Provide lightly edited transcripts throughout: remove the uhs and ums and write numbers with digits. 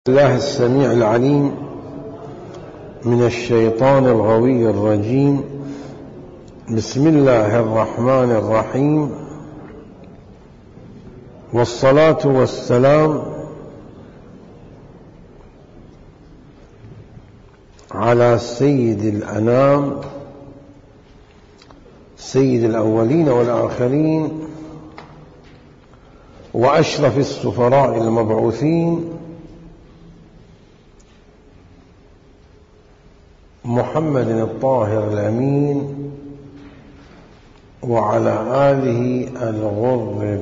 الله السميع العليم من الشيطان الغوي الرجيم. بسم الله الرحمن الرحيم، والصلاة والسلام على سيد الأنام، سيد الأولين والآخرين، وأشرف السفراء المبعوثين، محمد الطاهر الأمين، وعلى آله الغر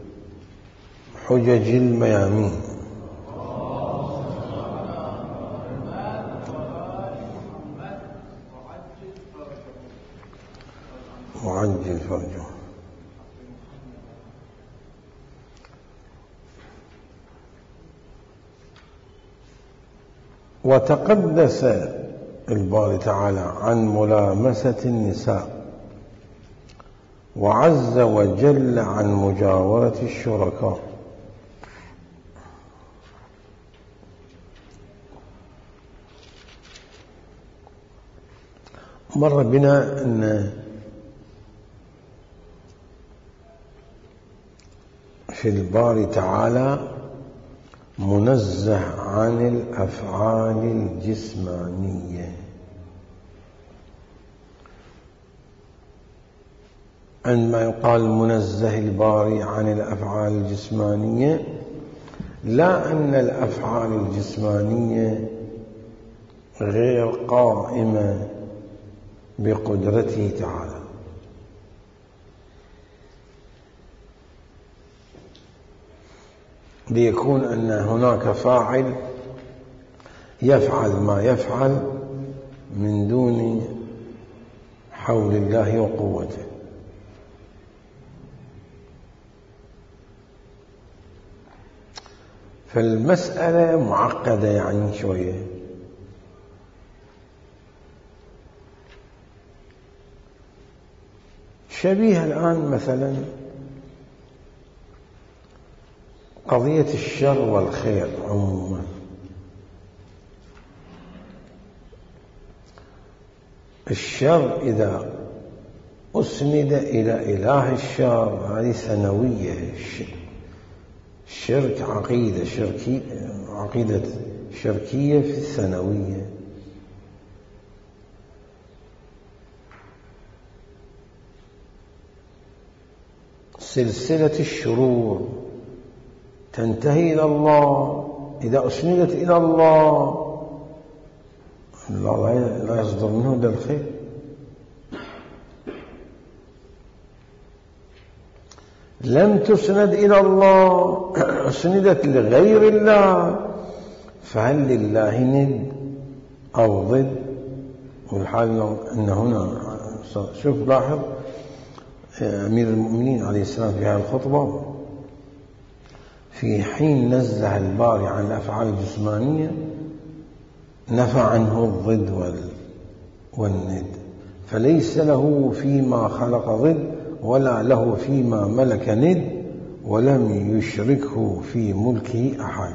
الحجج الميامين. وعجل فرجه. وتقدس الباري تعالى عن ملامسة النساء، وعز وجل عن مجاورة الشركاء. مر بنا أن في الباري تعالى منزه عن الأفعال الجسمانية. عندما يقال منزه الباري عن الأفعال الجسمانية، لا أن الأفعال الجسمانية غير قائمة بقدرته تعالى، ليكون أن هناك فاعل يفعل ما يفعل من دون حول الله وقوته. فالمسألة معقدة يعني شوية. شبيه الآن مثلا قضية الشر والخير عموما. الشر إذا أسند إلى إله الشر هذه ثانوية. الشرك عقيدة شركية في الثانوية. سلسلة الشرور تنتهي إلى الله. إذا أسندت إلى الله لا يصدر منه إلا الخير. لم تسند إلى الله، أسندت لغير الله، فهل لله ند أو ضد؟ والحال أن هنا شوف لاحظ أمير المؤمنين عليه السلام في هذه الخطبة، في حين نزه الباري عن الأفعال الجسمانية نفى عنه الضد والند، فليس له فيما خلق ضد ولا له فيما ملك ند، ولم يشركه في ملكه أحد.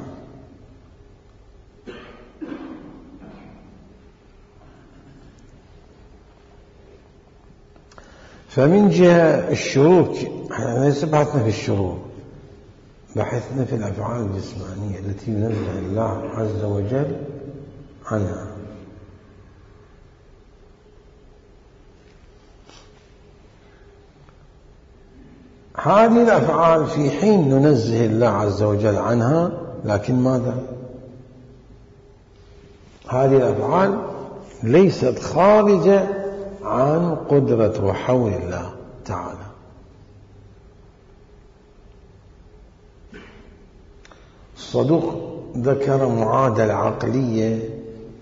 فمن جهة الشرور، ليس بحثنا في الشرور، بحثنا في الأفعال الجسمانية التي ينزه الله عز وجل عنها. هذه الأفعال في حين ننزه الله عز وجل عنها، لكن ماذا؟ هذه الأفعال ليست خارجة عن قدرة وحول الله تعالى. الصدوق ذكر معادلة عقلية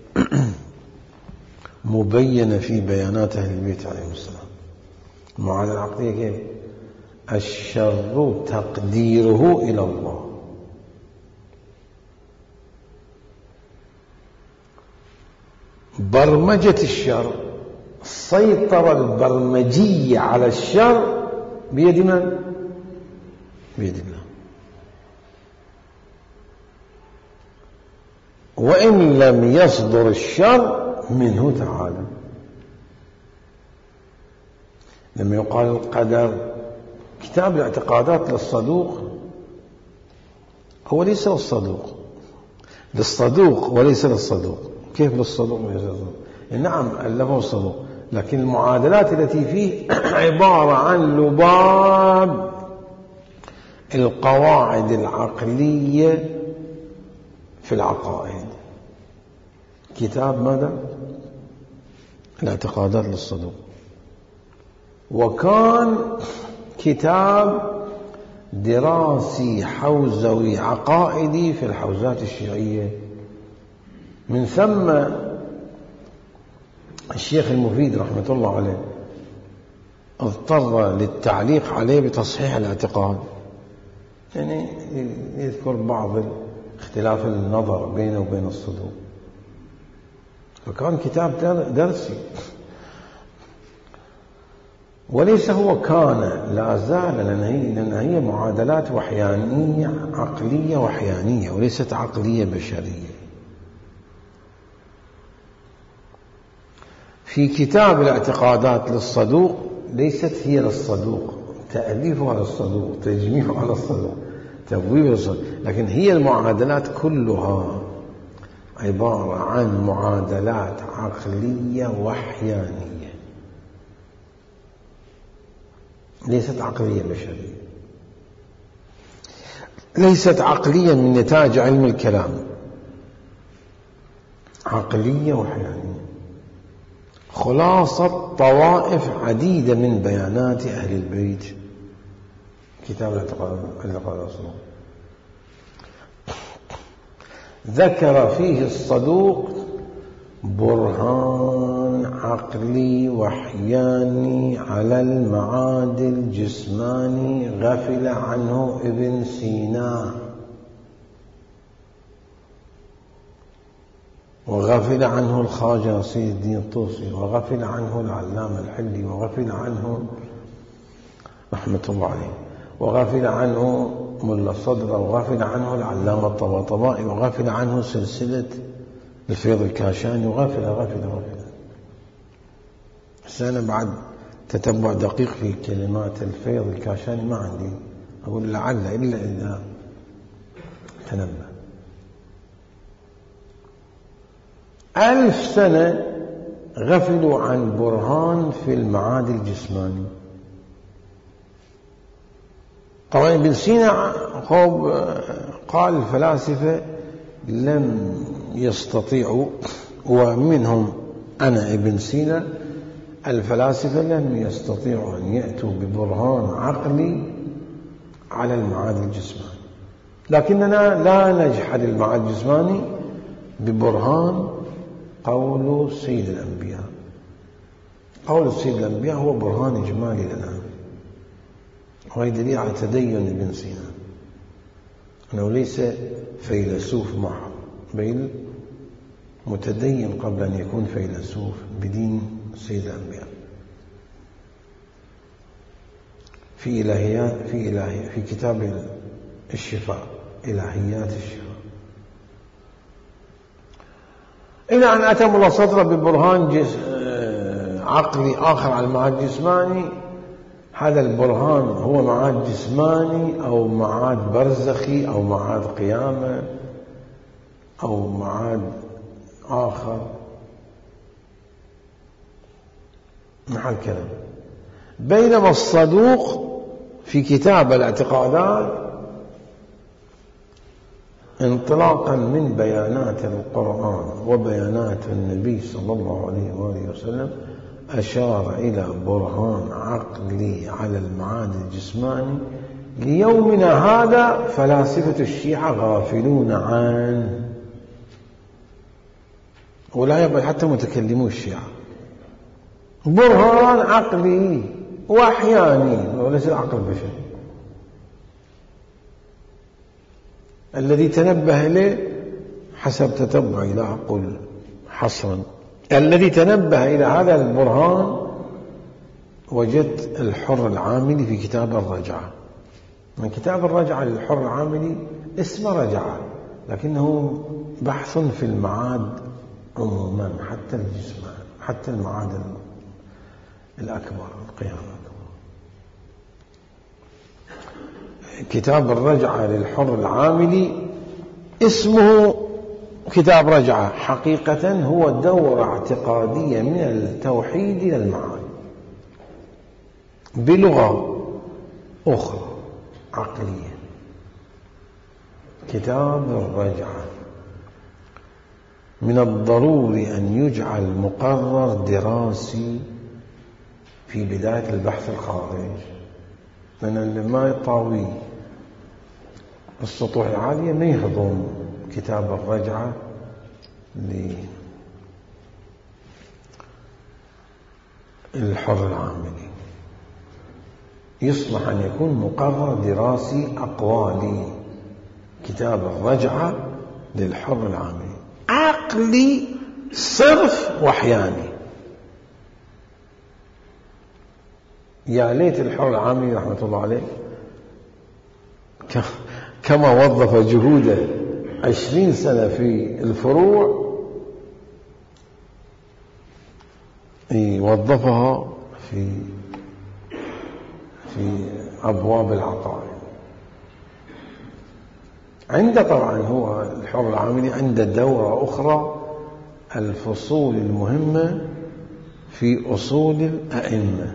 مبينة في بيانات أهل البيت عليهم السلام. المعادلة العقلية كيف؟ الشر تقديره إلى الله، برمجة الشر، السيطرة البرمجية على الشر بيد من؟ بيد الله. وإن لم يصدر الشر منه تعالى. لما يقال القدر، كتاب الاعتقادات للصدوق هو ليس للصدوق، للصدوق وليس للصدوق. كيف للصدوق وليس للصدوق؟ نعم اللفظ الصدوق، لكن المعادلات التي فيه عبارة عن لباب القواعد العقلية في العقائد. كتاب ماذا؟ الاعتقادات للصدوق. وكان كتاب دراسي حوزوي عقائدي في الحوزات الشيعية. من ثم الشيخ المفيد رحمة الله عليه اضطر للتعليق عليه بتصحيح الاعتقاد، يعني يذكر بعض اختلاف النظر بينه وبين الصدوق، فكان كتاب درسي. وليس هو كان، لا زال، لأن هي معادلات وحيانية، عقلية وحيانية وليست عقلية بشرية. في كتاب الاعتقادات للصدوق ليست هي للصدوق، تأليفها للصدوق، تجميعها على الصدوق، تبويب للصدوق، لكن هي المعادلات كلها عبارة عن معادلات عقلية وحيانية، ليست عقلية بشرية، ليست عقلية من نتاج علم الكلام، عقلية وحيانية، خلاصة طوائف عديدة من بيانات أهل البيت. كتاب الاعتقاد ذكر فيه الصدوق برهان عقلي وحياني على المعاد الجسماني غفل عنه ابن سينا، وغفل عنه الخواجة سيد الدين الطوسي، وغفل عنه العلامة الحلي، وغفل عنه رحمة الله عليه، وغفل عنه ملا صدرة، وغفل عنه العلامة الطباطبائي، وغفل عنه سلسلة الفيض الكاشاني، وغفل. أنا بعد تتبع دقيق في كلمات الفيض الكاشاني ما عندي، أقول لعل إلا إذا تنبه. 1000 سنة غفلوا عن برهان في المعاد الجسماني. طبعا ابن سينا قال الفلاسفة لم يستطيعوا، ومنهم أنا ابن سينا، الفلاسفة لم يستطيعوا أن يأتوا ببرهان عقلي على المعاد الجسماني، لكننا لا نجحد المعاد الجسماني ببرهان قول سيد الأنبياء. قول سيد الأنبياء هو برهان إجمالي لنا، وهي دليل على تدين ابن سينا، أنه ليس فيلسوف محض، بل متدين قبل أن يكون فيلسوف بدين سيد الأنبياء. في كتاب الشفاء، إلهيات الشفاء، إلى أن أتم الله صدره ببرهان عقلي آخر على المعاد الجسماني. هذا البرهان هو معاد جسماني أو معاد برزخي أو معاد قيامة أو معاد آخر، مع الكلام. بينما الصدوق في كتاب الاعتقادات انطلاقا من بيانات القرآن وبيانات النبي صلى الله عليه وآله وسلم أشار إلى برهان عقلي على المعاد الجسماني. ليومنا هذا فلاسفة الشيعة غافلون عنه، ولا يقبل حتى متكلمو الشيعة. برهان عقلي وأحياني وليس العقل البشري الذي تنبه إليه حسب تتبعي، لا أقول حصرا، الذي تنبه إلى هذا البرهان وجدت الحر العاملي في كتاب الرجعة. من كتاب الرجعة للحر العاملي اسمه رجعة، لكنه بحث في المعاد عموما، حتى الجسم، حتى المعاد الأكبر، القيام الأكبر. كتاب الرجعة للحر العاملي اسمه كتاب رجعة، حقيقة هو دورة اعتقادية من التوحيد إلى المعاد بلغة أخرى عقلية. كتاب الرجعة من الضروري أن يجعل مقرر دراسي في بداية البحث الخارج، لأن اللي ما يطاوي السطوح العالية ما يهضم كتاب الرجعة للحر العاملي. يصلح أن يكون مقرر دراسي أقوالي. كتاب الرجعة للحر العاملي عقلي صرف وحياني. يا ليت الحر العاملي رحمة الله عليه كما وظف جهوده 20 سنة في الفروع وظفها في أبواب العقائد. عنده طبعا هو الحر العاملي عنده دورة أخرى، الفصول المهمة في أصول الأئمة،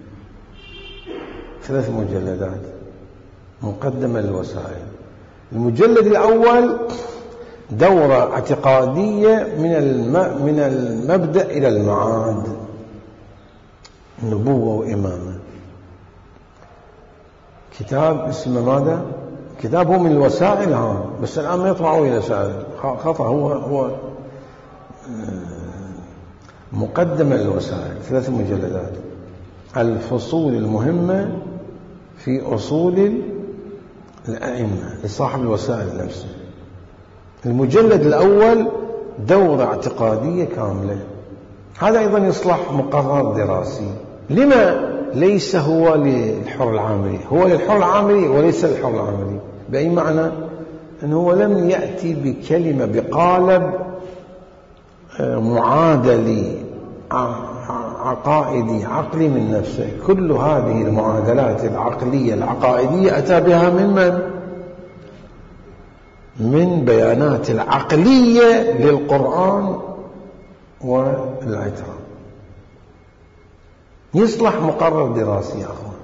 3 مجلدات، مقدمة للوسائل. المجلد الأول دورة اعتقادية من المبدأ إلى المعاد، نبوة وإمامة. كتاب اسمه ماذا؟ كتاب هو من الوسائل، بس الآن ما يطبعوا إلى وسائل، خطأ. هو مقدمة للوسائل، 3 مجلدات، الفصول المهمة في أصول الأئمة لصاحب الوسائل نفسه. المجلد الأول دورة اعتقادية كاملة. هذا أيضا يصلح مقرر دراسي. لما ليس هو للحر العاملي؟ هو للحر العاملي وليس للحر العاملي. بأي معنى؟ أنه هو لم يأتي بكلمة بقالب معادلي عقائدي عقلي من نفسه. كل هذه المعادلات العقلية العقائدية أتى بها من بيانات العقلية للقرآن والعترة. يصلح مقرر دراسي يا أخوان.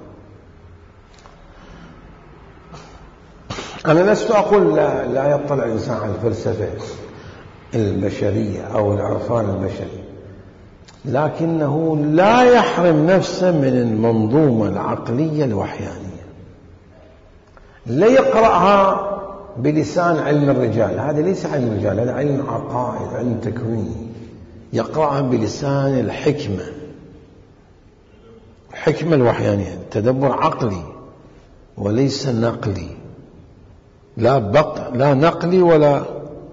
أنا لست أقول لا يطلع الإنسان على الفلسفة البشرية أو العرفان البشري، لكنه لا يحرم نفسه من المنظومة العقلية الوحيانية. لا يقرأها بلسان علم الرجال، هذا ليس علم الرجال، هذا علم عقائد، علم تكوين. يقرأها بلسان الحكمة، الحكمة الوحيانية، تدبر عقلي وليس نقلي، لا نقلي ولا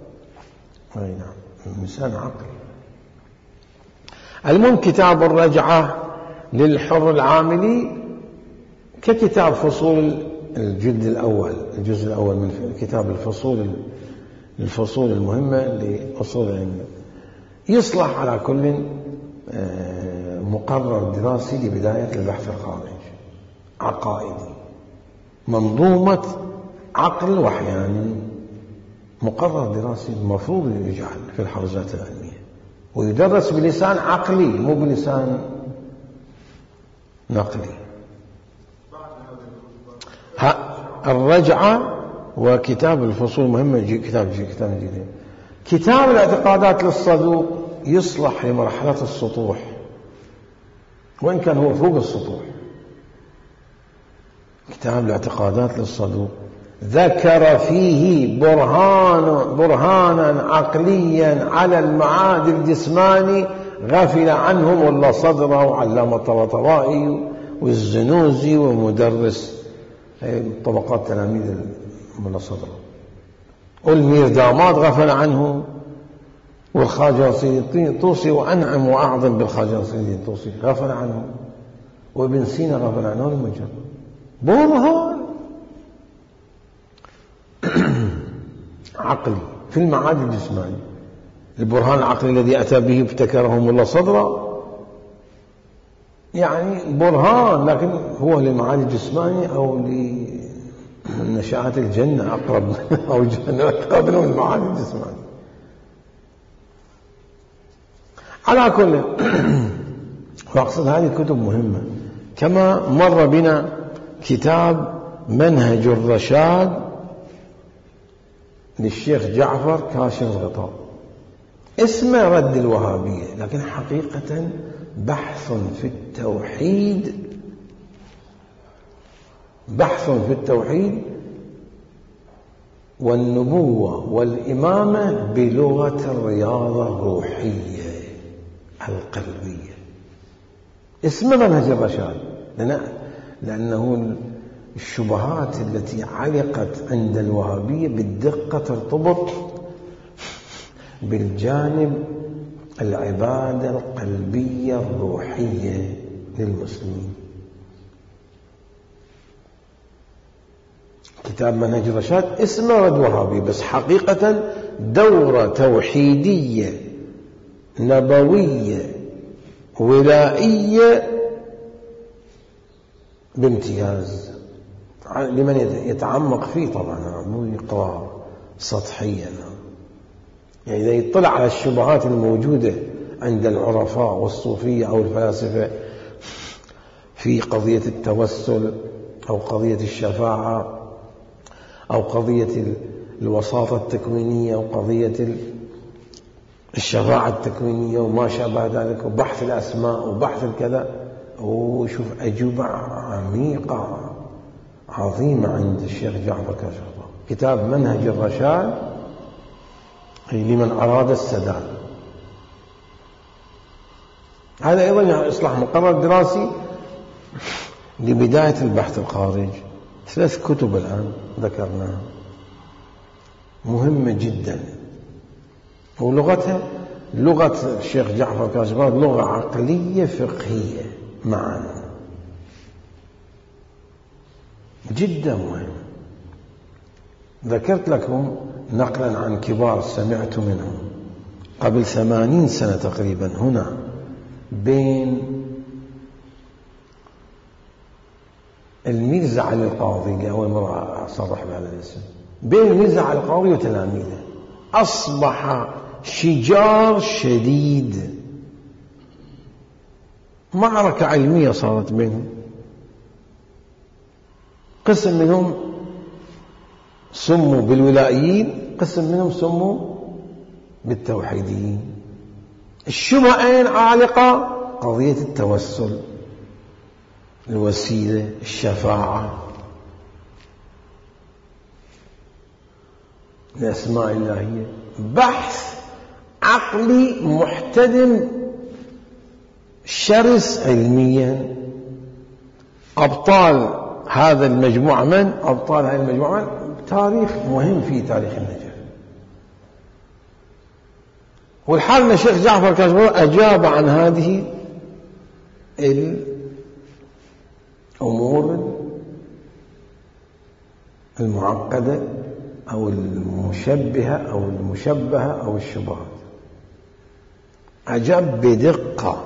لسان عقلي. المهم كتاب الرجعة للحر العاملي ككتاب فصول الجزء الأول من كتاب الفصول المهمة لأصول العلم. يصلح على كل مقرر دراسي لبداية البحث الخارج عقائدي، منظومة عقل وحياني، مقرر دراسي المفروض يجعل في الحوزات العلمية، ويدرس بلسان عقلي مو بلسان نقلي. الرجعة وكتاب الفصول المهمة كتاب جديد. كتاب الاعتقادات للصدوق يصلح لمرحلة السطوح، وإن كان هو فوق السطوح. كتاب الاعتقادات للصدوق ذكر فيه برهانا عقليا على المعاد الجسماني غفل عنه ملا صدره وعلامة الطباطبائي والزنوزي ومدرس طبقات تلاميذ ملا صدره، والمير داماد غفل عنه، والخواجة سيدي الطوسي وأنعم وأعظم بالخواجة سيدي الطوسي غفل عنه، وابن سينا غفل عنه. المجرد برهان عقلي في المعاد الجسماني. البرهان العقلي الذي أتى به ابتكره ملا صدرة، يعني برهان، لكن هو للمعاد الجسماني أو لنشآت الجنة أقرب أو الجنة أقرب من المعاد الجسماني. على كل فأقصد هذه الكتب مهمة. كما مر بنا كتاب منهج الرشاد للشيخ جعفر كاشف الغطاء، اسمه رد الوهابية، لكن حقيقة بحث في التوحيد والنبوة والإمامة بلغة الرياضة الروحية القلبية. اسمه منهج الرشاد، لأنه الشبهات التي علقت عند الوهابية بالدقة ترتبط بالجانب العبادة القلبية الروحية للمسلمين. كتاب منهج الرشاد اسمه رد وهابي، بس حقيقة دورة توحيدية نبوية ولائية بامتياز لمن يتعمق فيه، طبعا مو يقرأ سطحيا. يعني إذا يطلع على الشبهات الموجودة عند العرفاء والصوفية أو الفلاسفة في قضية التوسل أو قضية الشفاعة أو قضية الوساطة التكوينية أو قضية الشفاعة التكوينية وما شابه ذلك، وبحث الأسماء وبحث الكذا، وشوف أجوبة عميقة عظيمة عند الشيخ جعفر كاشف الغطاء. كتاب منهج الرشاد لمن أراد السداد. هذا أيضا إصلاح مقرر دراسي لبداية البحث الخارج. 3 كتب الآن ذكرناها مهمة جدا، ولغتها لغة الشيخ جعفر كاشف الغطاء لغة عقلية فقهية معا، جدا مهم. ذكرت لكم نقلا عن كبار سمعت منهم قبل 80 سنة تقريبا هنا بين الميرزا علي القاضي، لأول مرة أصرح بهذا الاسم، بين الميرزا علي القاضي وتلاميذه أصبح شجار شديد، معركة علمية صارت بينهم. قسم منهم سموا بالولائيين، قسم منهم سموا بالتوحيديين. الشبهين عالقة: قضية التوسل، الوسيلة، الشفاعة، الأسماء الإلهية. بحث عقلي محتدم شرس علميا. أبطال هذا المجموعة من؟ أبطال هذه المجموعة من؟ تاريخ مهم في تاريخ النجف. والحال أن الشيخ جعفر كاشف الغطاء أجاب عن هذه الأمور المعقدة أو المشبهة أو المشبهة أو الشبهات. أجاب بدقة،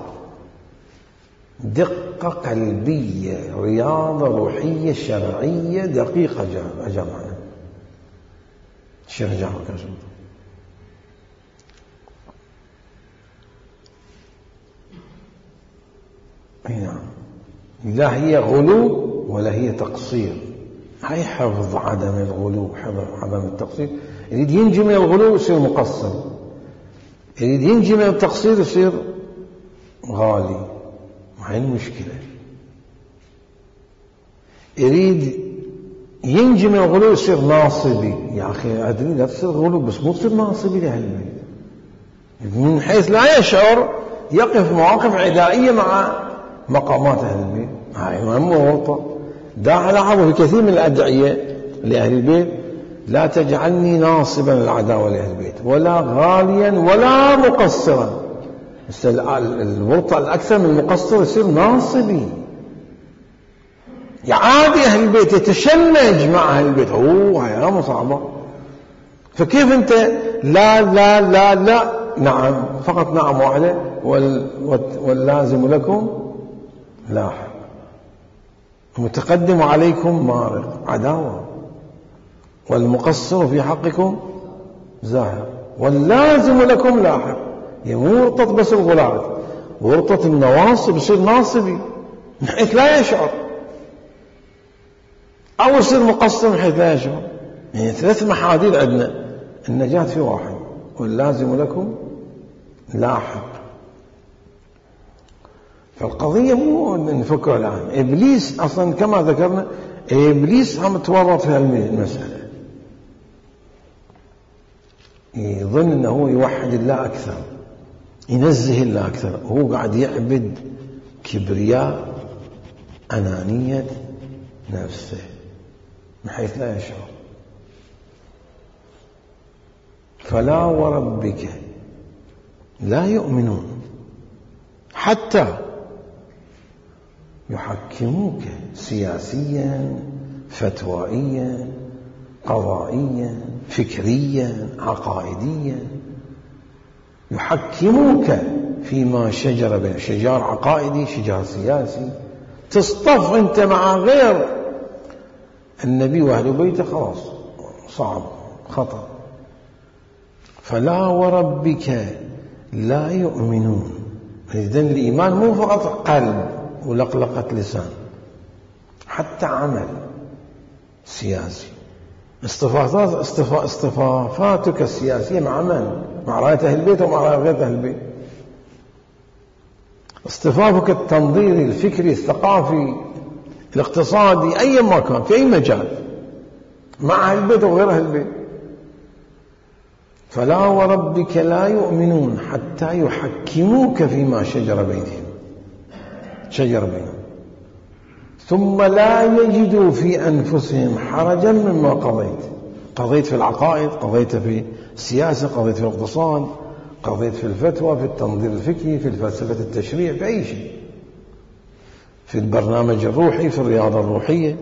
دقة قلبية، رياضة روحية شرعية دقيقة. أجاب عنها الشيخ جعفر كاشف الغطاء. نعم، لا هي غلو ولا هي تقصير. هي حفظ عدم الغلو، حفظ عدم التقصير. يريد ينجي من الغلو يصير مقصر، يريد ينجي من التقصير يصير غالي. هاي المشكلة. يريد ينجي من الغلو يصير ناصبي. يا أخي أدري لا تصير غلو، بس مو تصير ناصبي لأهل البيت، من حيث لا يشعر يقف مواقف عدائية مع مقامات أهل البيت. هاي مهمة وغلطة. داعي لاحظوا في كثير من الأدعية لأهل البيت: لا تجعلني ناصبا العداوة لأهل البيت، ولا غاليا ولا مقصرا. الورطة الأكثر من المقصر يصير ناصبي، يعادي أهل البيت، يتشنج مع أهل البيت. هاي صعبة. فكيف أنت لا لا لا لا نعم، فقط نعم واحدة. واللازم لكم لاحق، المتقدم عليكم مارق عداوة، والمقصر في حقكم زاهر، واللازم لكم لاحق. هي مو ورطة بس الغلاة، ورطة النواصب يصير ناصبي من حيث لا يشعر، أو يصير مقصر من حيث لا يشعر. يعني 3 محاذير عندنا، النجاة في واحد، واللازم لكم لاحق. فالقضية مو نفكر الآن. إبليس أصلا كما ذكرنا، إبليس هم تورط في المسألة، يظن أنه هو يوحد الله أكثر، ينزه الله أكثر، وهو قاعد يعبد كبرياء أنانية نفسه من حيث لا يشعر. فلا وربك لا يؤمنون حتى يحكموك سياسيا، فتوائيا، قضائيا، فكريا، عقائديا، يحكموك فيما شجر بين شجار عقائدي، شجار سياسي، تصطف انت مع غير النبي واهل بيته، خلاص صعب، خطر. فلا وربك لا يؤمنون. إذن الإيمان مو فقط قلب ولقلقة لسان، حتى عمل سياسي. اصطفافاتك السياسية مع من؟ مع رأية أهل البيت ومع رأية غير أهل البيت. اصطفافك التنظيري، الفكري، الثقافي، الاقتصادي، أي ما كان في أي مجال، مع أهل البيت وغير أهل البيت. فلا وربك لا يؤمنون حتى يحكموك فيما شجر بينهم ثم لا يجدوا في أنفسهم حرجا مما قضيت في العقائد، قضيت في السياسة، قضيت في الاقتصاد، قضيت في الفتوى، في التنظير الفكري، في الفلسفة التشريع، في أي شيء، في البرنامج الروحي، في الرياضة الروحية.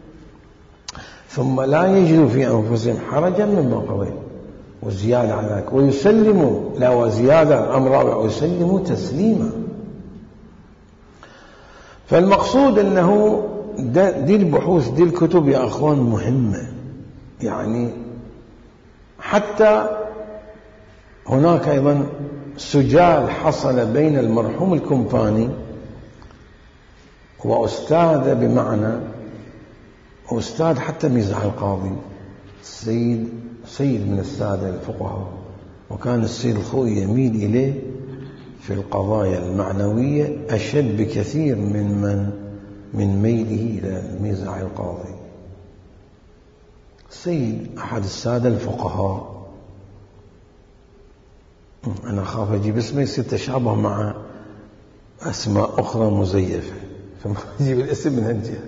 ثم لا يجدوا في أنفسهم حرجا مما قضيت، وزيادة على ذلك، ويسلموا، لا وزيادة أمر رابع، ويسلموا تسليما. فالمقصود أنه دي البحوث، دي الكتب يا أخوان مهمة. يعني حتى هناك أيضا سجال حصل بين المرحوم الكمباني وأستاذ، بمعنى أستاذ حتى ميزع القاضي، سيد من السادة الفقهاء، وكان السيد الخوئي يميل إليه في القضايا المعنوية أشد بكثير من ميله إلى ميزع القاضي. سيد أحد السادة الفقهاء، أنا أخاف أجيب اسمه يصير تشابه مع أسماء أخرى مزيفة، فما أجيب الاسم من هالجهة.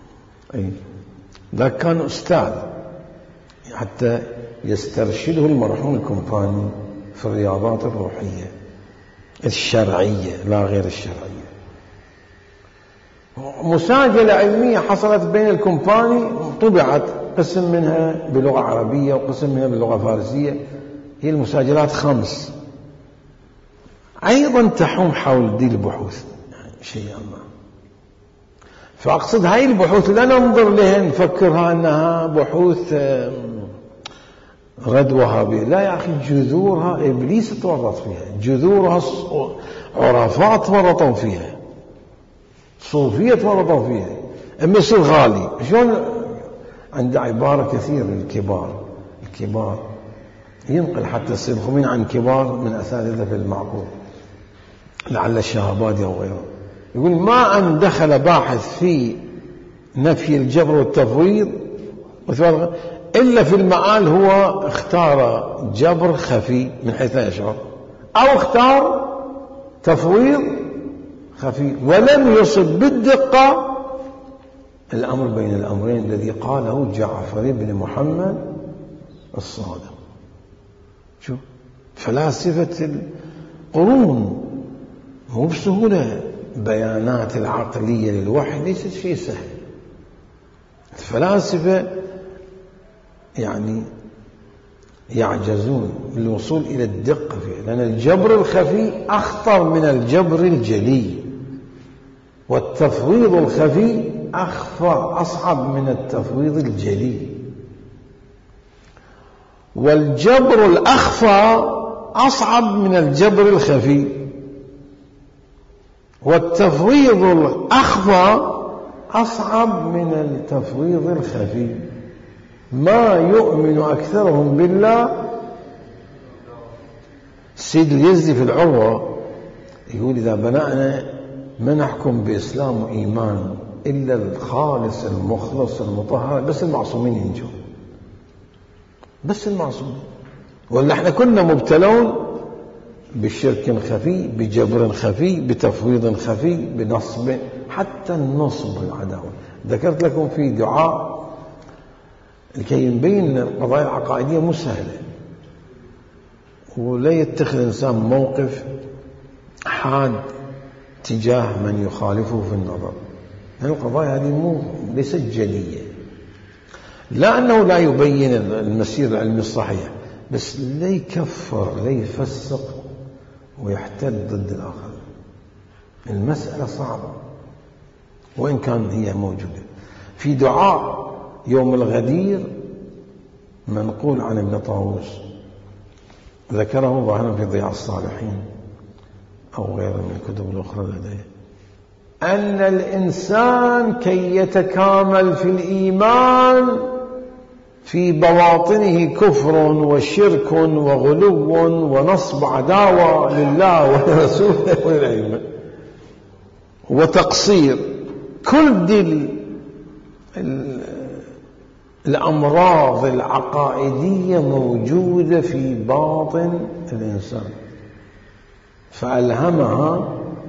ذاك كان أستاذ حتى يسترشده المرحوم الكمباني في الرياضات الروحية الشرعية لا غير الشرعية. مساجلة علمية حصلت بين الكمباني، طبعت قسم منها بلغة عربية وقسم منها بلغة فارسية، هي المساجلات 5 أيضا تحوم حول دي البحوث، يعني شيء ما. فأقصد هاي البحوث لا ننظر لها نفكرها أنها بحوث رد وهابية، لا يا أخي، جذورها إبليس تورط فيها، جذورها عرفاء تورطوا فيها، صوفية تورطوا فيها. أما يصير غالي شلون؟ عند عبارة كثير الكبار ينقل حتى السيد الخميني عن كبار من أساتذة في المعقول، لعل الشهبادي أو غيره، يقول ما أن دخل باحث في نفي الجبر والتفويض إلا في المآل هو اختار جبر خفي من حيث لا يشعر، أو اختار تفويض خفي، ولم يصب بالدقة الأمر بين الأمرين الذي قاله جعفر بن محمد الصادق. شوف فلاسفة القرون مو بسهولة، بيانات العقلية للوحي ليست شيء سهل. الفلاسفة يعني يعجزون للوصول إلى الدقة فيه، لأن الجبر الخفي أخطر من الجبر الجلي، والتفويض الخفي أصعب من التفويض الجلي، والجبر الأخفى أصعب من الجبر الخفي، والتفويض الأخفى أصعب من التفويض الخفي. ما يؤمن أكثرهم بالله. السيد اليزدي في العروة يقول إذا بنأنا ما نحكم بإسلام وإيمان إلا الخالص المخلص المطهر، بس المعصومين ينجون، بس المعصومين، ولا احنا كنا مبتلون بشرك خفي، بجبر خفي، بتفويض خفي، بنصب، حتى النصب العداوة. ذكرت لكم في دعاء لكي يبين القضايا العقائدية مو سهلة، ولا يتخذ الإنسان موقف حاد تجاه من يخالفه في النظر، لأن القضايا هذه ليست جلية، لا أنه لا يبين المسير العلمي الصحيح، بس لا يكفر، لا يفسق ويحتد ضد الآخر. المسألة صعبة وإن كان هي موجودة. في دعاء يوم الغدير منقول عن ابن طاووس، ذكره ظاهرا في ضياء الصالحين أو غيره من الكتب الأخرى لديه، أن الإنسان كي يتكامل في الإيمان في بواطنه كفر وشرك وغلو ونصب عداوة لله ولرسوله وللأئمة وتقصير، كل دي الأمراض العقائدية موجودة في باطن الإنسان، فألهمها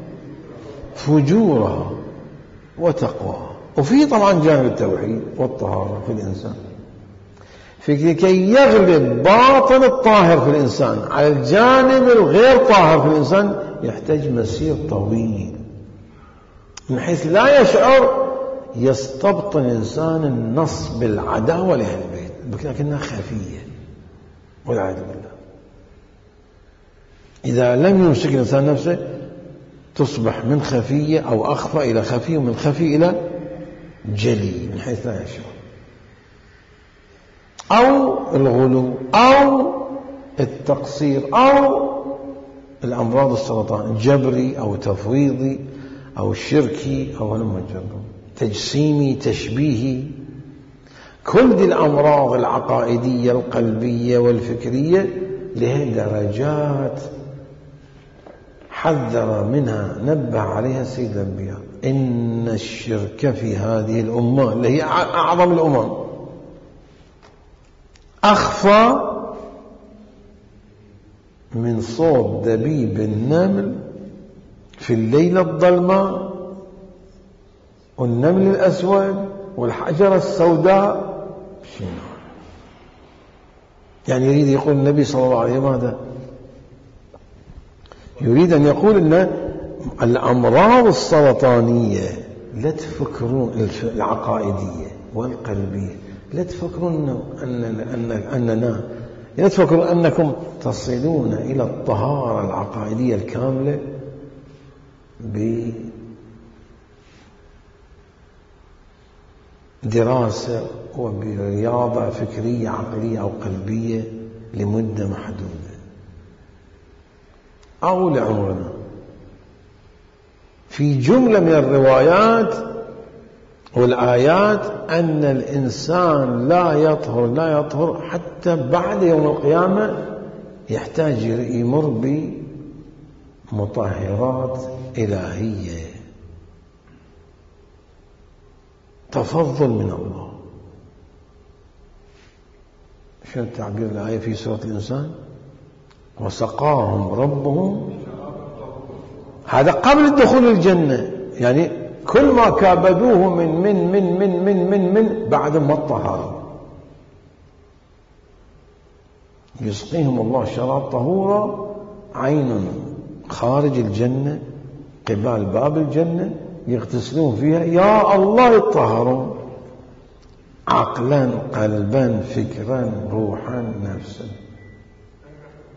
فجورها وتقواها. وفي طبعا جانب التوحيد والطهارة في الإنسان، كي يغلب باطن الطاهر في الإنسان على الجانب الغير طاهر في الإنسان يحتاج مسير طويل، من حيث لا يشعر يستبطن الإنسان النص بالعداوة لأهل البيت، لكنها خفية والعياذ بالله. إذا لم يمسك الإنسان نفسه تصبح من خفية أو أخفى إلى خفي، ومن خفي إلى جلي من حيث لا يشعر، أو الغلو أو التقصير أو الأمراض السرطان، جبري أو تفويضي أو شركي أو تجسيمي تشبيهي. كل دي الأمراض العقائدية القلبية والفكرية لها درجات حذر منها، نبه عليها سيد الأنبياء. إن الشرك في هذه الأمة اللي هي أعظم الأمم أخفى من صوت دبيب النمل في الليلة الظلماء، والنمل الأسود والحجرة السوداء. يعني يريد يقول النبي صلى الله عليه وسلم هذا، يريد أن يقول أن الأمراض السرطانية لا تفكرون العقائدية والقلبية، لا تفكرون أننا لا تفكرون أنكم تصلون إلى الطهارة العقائدية الكاملة بدراسة وبرياضة فكرية عقلية أو قلبية لمدة محدودة أو لعمرنا. في جملة من الروايات والآيات أن الإنسان لا يطهر حتى بعد يوم القيامة، يحتاج يمر بمطهرات إلهية، تفضل من الله. شو التعبير الآية في سورة الإنسان؟ وسقاهم ربهم، هذا قبل الدخول الجنة، يعني كل ما كابدوه من بعد ما الطهارة يسقيهم الله شراب طهورا عين خارج الجنة قبال باب الجنة، يغتسلون فيها يا الله يطهرون عقلا قلبا فكرا روحا نفسا.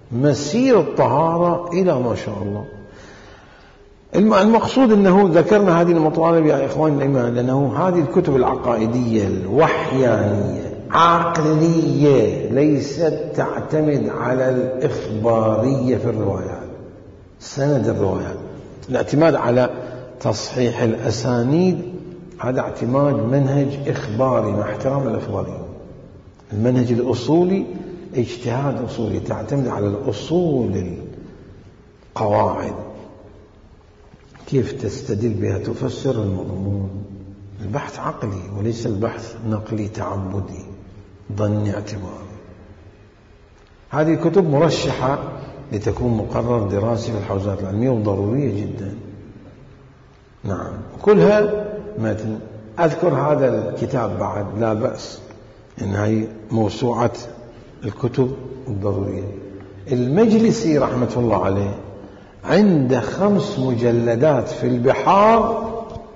مسير الطهارة إلى ما شاء الله. المقصود أنه ذكرنا هذه المطالب يا إخوان الإيمان لأنه هذه الكتب العقائدية الوحيانية عقلية، ليست تعتمد على الإخبارية في الروايات، سند الروايات. الاعتماد على تصحيح الأسانيد هذا اعتماد منهج إخباري مع احترام الإخباريين. المنهج الأصولي اجتهاد أصولي، تعتمد على الأصول، القواعد، كيف تستدل بها، تفسر المضمون. البحث عقلي وليس البحث نقلي تعبدي ظني اعتباري. هذه الكتب مرشحة لتكون مقرر دراسي في الحوزات العلمية وضرورية جدا. نعم، كلها متن. أذكر هذا الكتاب بعد لا بأس، إن هي موسوعة الكتب الضرورية. المجلسي رحمة الله عليه عنده 5 مجلدات في البحار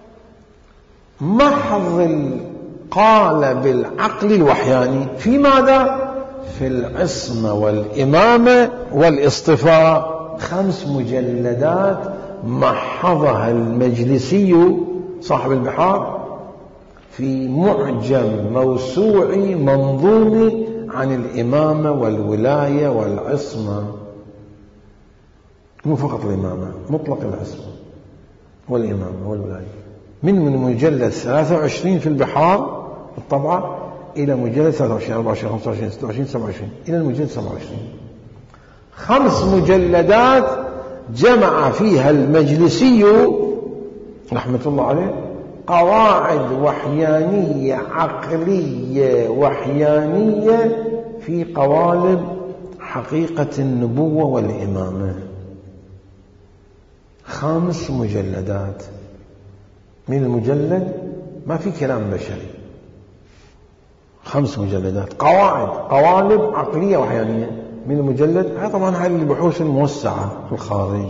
محض القالب العقل الوحياني. في ماذا؟ في العصمة والإمامة والاصطفاء. 5 مجلدات محضها المجلسي صاحب البحار في معجم موسوعي منظومي عن الإمامة والولاية والعصمة. مو فقط الإمامة، مطلق العصمة والإمامة والولاية. من مجلد 23 في البحار الطبعة إلى مجلد 23 24 25 26 27 إلى المجلد 27. 5 مجلدات جمع فيها المجلسي رحمة الله عليه قواعد وحيانية عقلية وحيانية في قوالب حقيقة النبوة والإمامة. 5 مجلدات من المجلد، ما في كلام بشري. 5 مجلدات قوالب عقلية وحيانية من المجلد. هذا طبعا هذه البحوث الموسعة في الخارج.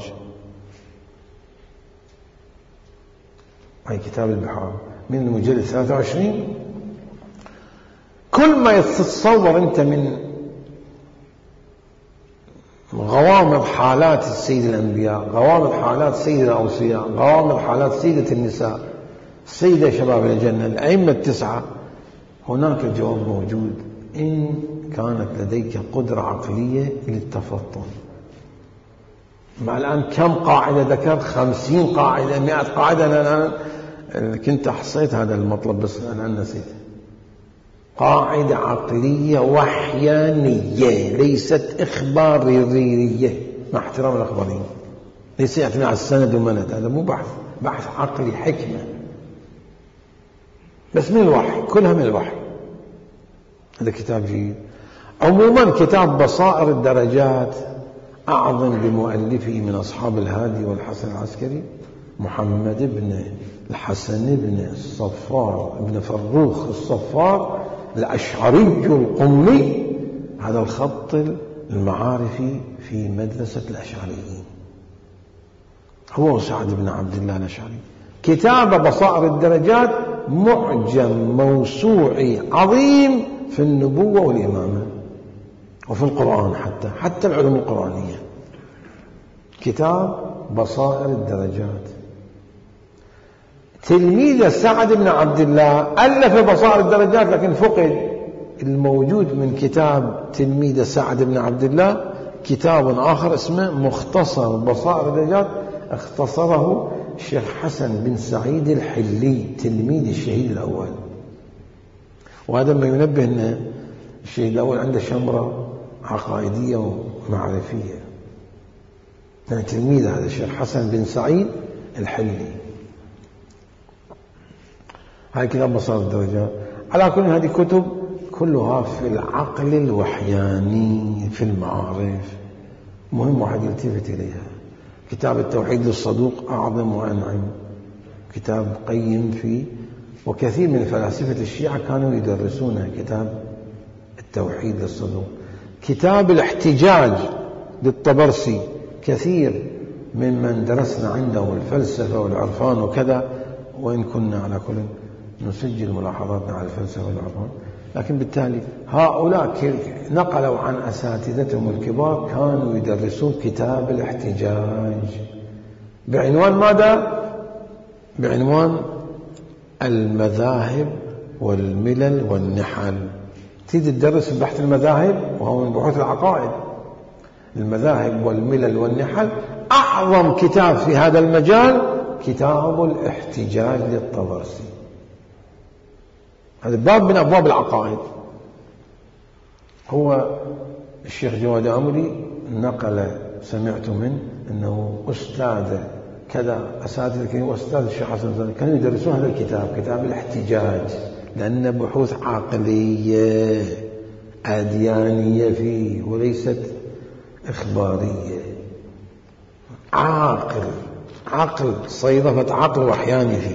هاي كتاب البحار من المجلد 23. كل ما تتصور أنت من غوامض حالات السيد الأنبياء، غوامض حالات سيد الأوصياء، غوامض حالات سيدة النساء، السيدة شباب الجنة، الأئمة ال9، هناك الجواب موجود إن كانت لديك قدرة عقلية للتفطن. مع الآن كم قاعدة ذكر؟ 50 قاعدة، 100 قاعدة. أنا كنت أحصيت هذا المطلب بس أنا نسيت. قاعدة عقلية وحيانية ليست إخبارية مع احترام الأخباريين، ليس يعتمد على السند والمند. هذا مو بحث عقلي حكمة، بس من الوحي، كلها من الوحي. هذا كتاب جيد. عموما كتاب بصائر الدرجات أعظم بمؤلفه من أصحاب الهادي والحسن العسكري محمد بن الحسن بن الصفار بن فروخ الصفار الأشعري القمي. هذا الخط المعارفي في مدرسة الأشعريين، هو سعد بن عبد الله الأشعري. كتاب بصائر الدرجات معجم موسوعي عظيم في النبوة والإمامة وفي القرآن، حتى العلوم القرآنية. كتاب بصائر الدرجات. تلميذ سعد بن عبد الله ألف بصائر الدرجات، لكن فقد. الموجود من كتاب تلميذ سعد بن عبد الله كتاب آخر اسمه مختصر بصائر الدرجات، اختصره الشيخ حسن بن سعيد الحلي تلميذ الشهيد الأول. وهذا ما ينبه أن الشهيد الأول عنده شمرة عقائدية ومعرفية. يعني تلميذ هذا الشيخ حسن بن سعيد الحلي. هاي كتاب بصائر الدرجات. على كل هذه كتب كلها في العقل الوحياني في المعارف، مهم واحد يلتفت إليها. كتاب التوحيد للصدوق أعظم وأنعم، كتاب قيم فيه، وكثير من فلاسفة الشيعة كانوا يدرسونه كتاب التوحيد للصدوق. كتاب الاحتجاج للطبرسي، كثير ممن درسنا عنده الفلسفة والعرفان وكذا، وإن كنا على كل نسجل ملاحظاتنا على الفلسفة والعرفان. لكن بالتالي هؤلاء نقلوا عن أساتذتهم الكبار كانوا يدرسون كتاب الاحتجاج بعنوان ماذا؟ بعنوان المذاهب والملل والنحل. تيجي تدرس بحث المذاهب وهو من بحوث العقائد، المذاهب والملل والنحل. أعظم كتاب في هذا المجال كتاب الاحتجاج للطبرسي، هذا باب من أبواب العقائد. هو الشيخ جواد آملي نقل، سمعت منه أنه أستاذ كذا، أساتذة وأستاذ الشيخ حسن كانوا يدرسون هذا الكتاب، كتاب الاحتجاج، لأن بحوث عقلية أديانية فيه وليست إخبارية. عقل صيرفة عقل وأحياني فيه.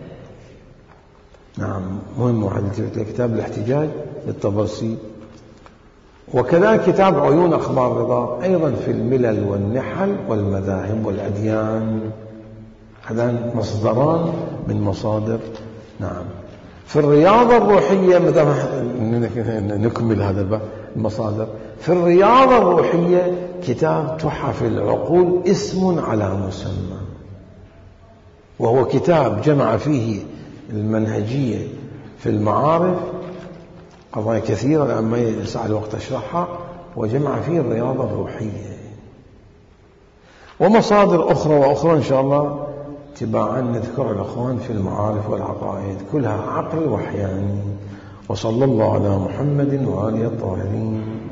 نعم، مهم واحد كتاب الاحتجاج للطبرسي. وكذلك كتاب عيون أخبار رضا أيضا في الملل والنحل والمذاهب والأديان، هذان مصدران من مصادر. نعم. في الرياضة الروحية، نكمل هذا المصادر. في الرياضة الروحية كتاب تحف العقول اسم على مسمى، وهو كتاب جمع فيه المنهجية في المعارف، قضايا كثيرة الآن ما يسع الوقت أشرحها، وجمع فيه الرياضة الروحية ومصادر أخرى إن شاء الله تباعا نذكر الأخوان في المعارف والعقائد، كلها عقل وحياني. وصلى الله على محمد وآله الطاهرين.